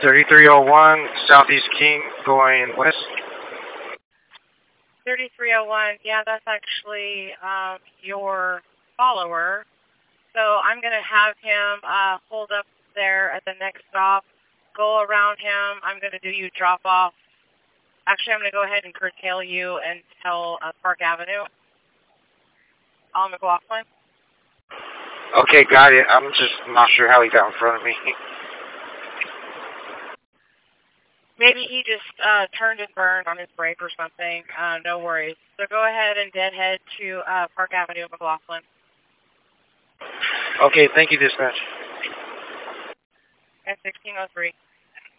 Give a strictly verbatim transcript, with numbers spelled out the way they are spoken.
thirty-three oh one, Southeast King, going west. thirty-three oh one, yeah, that's actually um, your follower. So I'm going to have him uh, hold up there at the next stop, go around him. I'm going to do you drop off. Actually, I'm going to go ahead and curtail you until uh, Park Avenue on McLaughlin. Okay, got it. I'm just not sure how he got in front of me. Maybe he just uh, turned and burned on his brake or something. Uh, no worries. So go ahead and deadhead to uh, Park Avenue, McLaughlin. Okay, thank you, dispatch. At sixteen oh three.